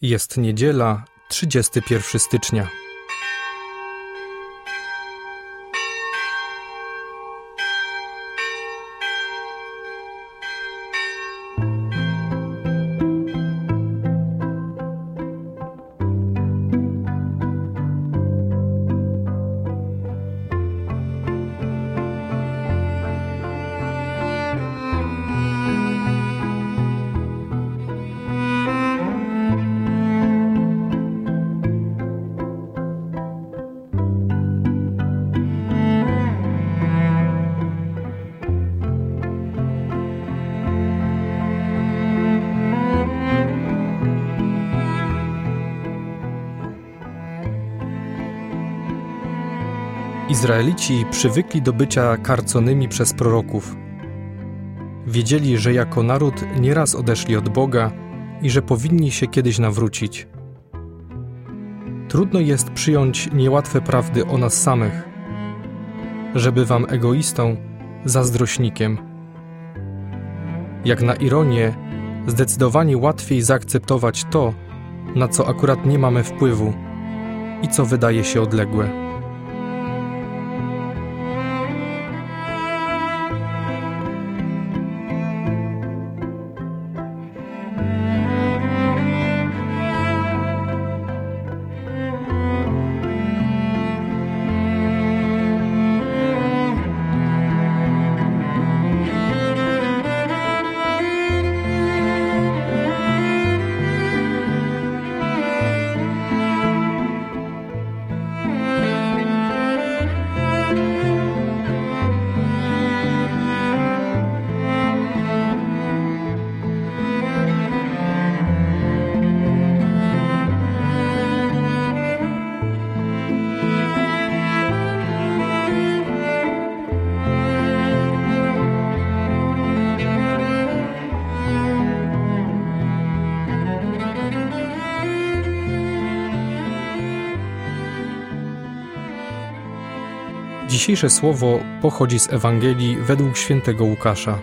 Jest niedziela, 31 stycznia. Izraelici przywykli do bycia karconymi przez proroków. Wiedzieli, że jako naród nieraz odeszli od Boga i że powinni się kiedyś nawrócić. Trudno jest przyjąć niełatwe prawdy o nas samych, że bywam egoistą, zazdrośnikiem. Jak na ironię, zdecydowanie łatwiej zaakceptować to, na co akurat nie mamy wpływu i co wydaje się odległe. Dzisiejsze słowo pochodzi z Ewangelii według świętego Łukasza.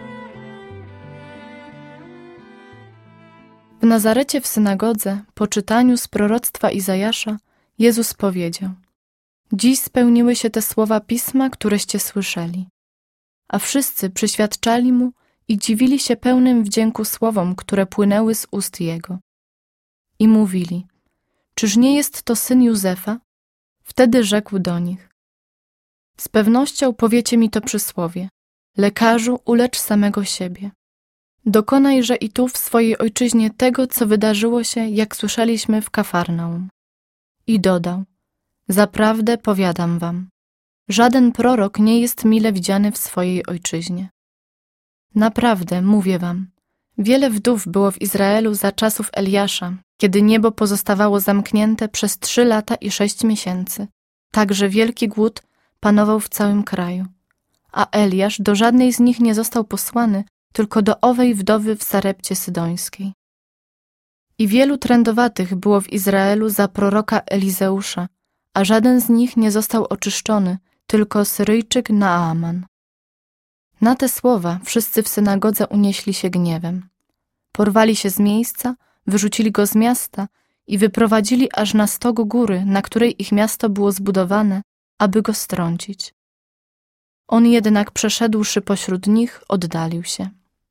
W Nazarecie w synagodze, po czytaniu z proroctwa Izajasza, Jezus powiedział: Dziś spełniły się te słowa Pisma, któreście słyszeli. A wszyscy przyświadczali Mu i dziwili się pełnym wdzięku słowom, które płynęły z ust Jego. I mówili: Czyż nie jest to syn Józefa? Wtedy rzekł do nich: Z pewnością powiecie mi to przysłowie: Lekarzu, ulecz samego siebie. Dokonajże i tu w swojej ojczyźnie tego, co wydarzyło się, jak słyszeliśmy w Kafarnaum. I dodał: Zaprawdę powiadam wam, żaden prorok nie jest mile widziany w swojej ojczyźnie. Naprawdę, mówię wam, wiele wdów było w Izraelu za czasów Eliasza, kiedy niebo pozostawało zamknięte przez 3 lata i 6 miesięcy, tak że wielki głód panował w całym kraju. A Eliasz do żadnej z nich nie został posłany, tylko do owej wdowy w Sarepcie Sydońskiej. I wielu trędowatych było w Izraelu za proroka Elizeusza, a żaden z nich nie został oczyszczony, tylko Syryjczyk Naaman. Na te słowa wszyscy w synagodze unieśli się gniewem. Porwali się z miejsca, wyrzucili go z miasta i wyprowadzili aż na stok góry, na której ich miasto było zbudowane, aby go strącić. On jednak, przeszedłszy pośród nich, oddalił się.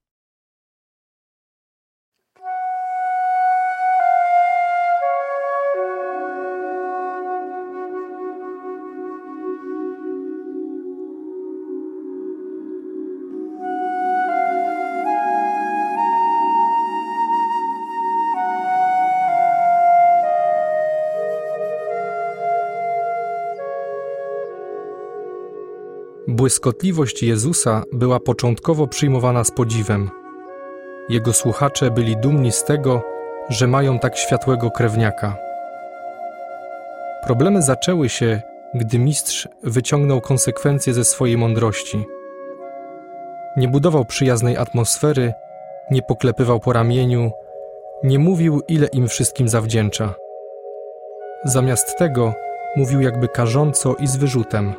Błyskotliwość Jezusa była początkowo przyjmowana z podziwem. Jego słuchacze byli dumni z tego, że mają tak światłego krewniaka. Problemy zaczęły się, gdy mistrz wyciągnął konsekwencje ze swojej mądrości. Nie budował przyjaznej atmosfery, nie poklepywał po ramieniu, nie mówił, ile im wszystkim zawdzięcza. Zamiast tego mówił jakby karząco i z wyrzutem.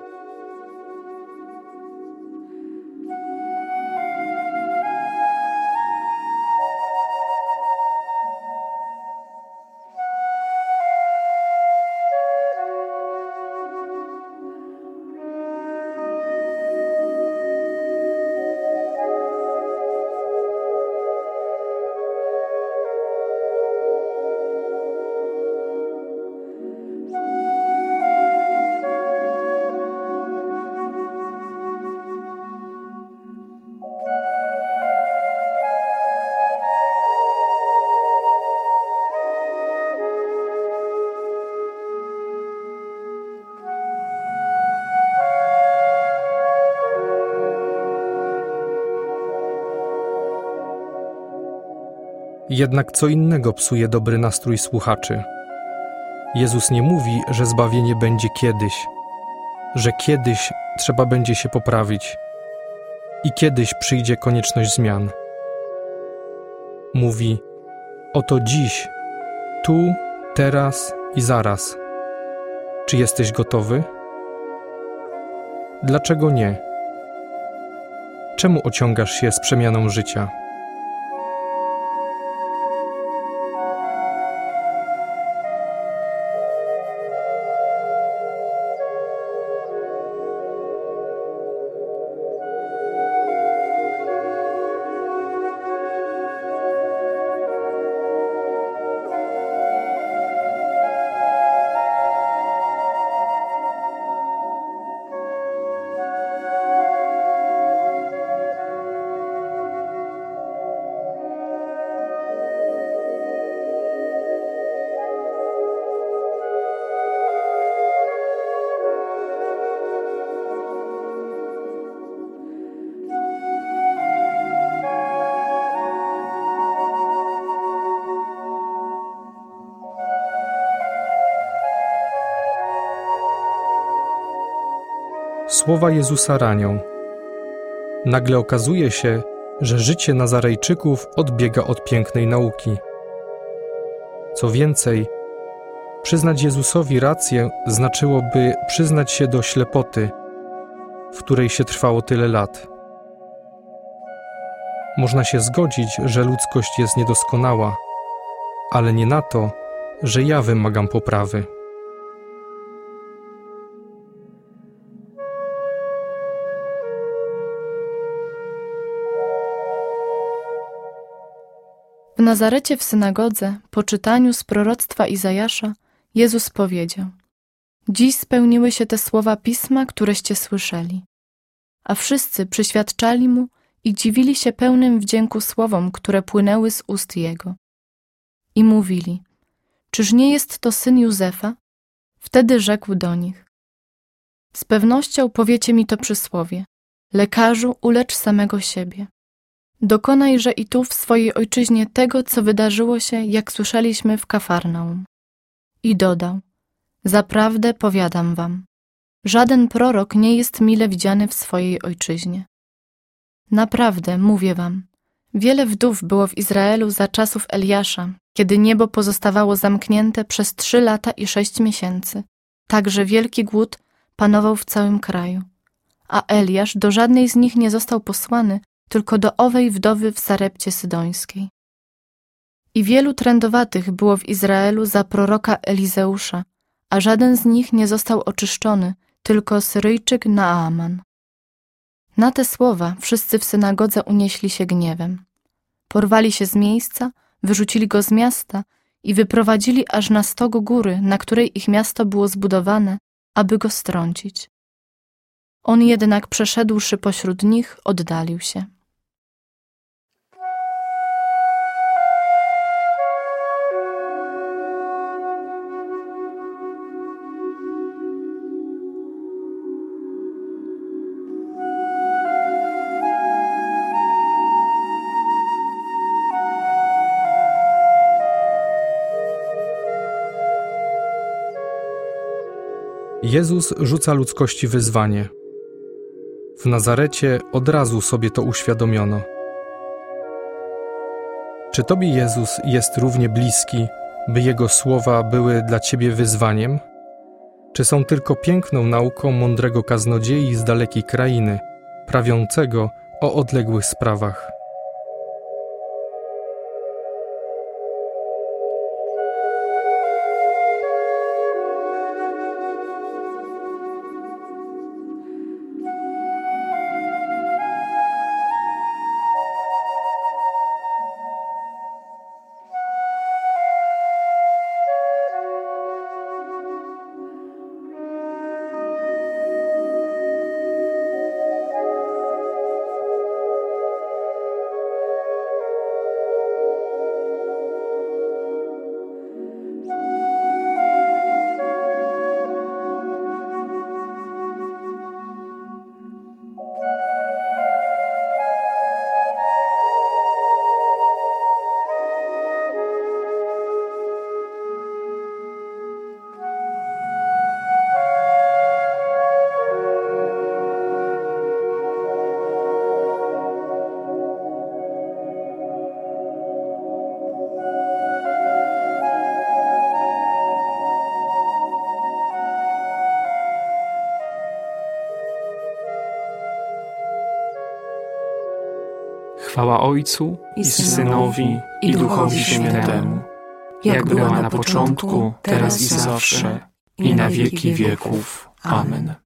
Jednak co innego psuje dobry nastrój słuchaczy. Jezus nie mówi, że zbawienie będzie kiedyś, że kiedyś trzeba będzie się poprawić i kiedyś przyjdzie konieczność zmian. Mówi: oto dziś, tu, teraz i zaraz. Czy jesteś gotowy? Dlaczego nie? Czemu ociągasz się z przemianą życia? Słowa Jezusa ranią. Nagle okazuje się, że życie Nazarejczyków odbiega od pięknej nauki. Co więcej, przyznać Jezusowi rację znaczyłoby przyznać się do ślepoty, w której się trwało tyle lat. Można się zgodzić, że ludzkość jest niedoskonała, ale nie na to, że ja wymagam poprawy. W Nazarecie w synagodze, po czytaniu z proroctwa Izajasza, Jezus powiedział: dziś spełniły się te słowa Pisma, któreście słyszeli. A wszyscy przyświadczali Mu i dziwili się pełnym wdzięku słowom, które płynęły z ust Jego. I mówili: czyż nie jest to syn Józefa? Wtedy rzekł do nich: z pewnością powiecie mi to przysłowie: lekarzu, ulecz samego siebie. Dokonajże i tu w swojej ojczyźnie tego, co wydarzyło się, jak słyszeliśmy w Kafarnaum. I dodał: zaprawdę powiadam wam, żaden prorok nie jest mile widziany w swojej ojczyźnie. Naprawdę, mówię wam, wiele wdów było w Izraelu za czasów Eliasza, kiedy niebo pozostawało zamknięte przez 3 lata i 6 miesięcy, tak że wielki głód panował w całym kraju. A Eliasz do żadnej z nich nie został posłany, tylko do owej wdowy w Sarepcie Sydońskiej. I wielu trędowatych było w Izraelu za proroka Elizeusza, a żaden z nich nie został oczyszczony, tylko Syryjczyk Naaman. Na te słowa wszyscy w synagodze unieśli się gniewem. Porwali się z miejsca, wyrzucili go z miasta i wyprowadzili aż na stogu góry, na której ich miasto było zbudowane, aby go strącić. On jednak, przeszedłszy pośród nich, oddalił się. Jezus rzuca ludzkości wyzwanie. W Nazarecie od razu sobie to uświadomiono. Czy Tobie Jezus jest równie bliski, by Jego słowa były dla Ciebie wyzwaniem? Czy są tylko piękną nauką mądrego kaznodziei z dalekiej krainy, prawiącego o odległych sprawach? Chwała Ojcu i Synowi, i Duchowi Świętemu, jak była na początku, teraz i zawsze, i na wieki wieków. Amen.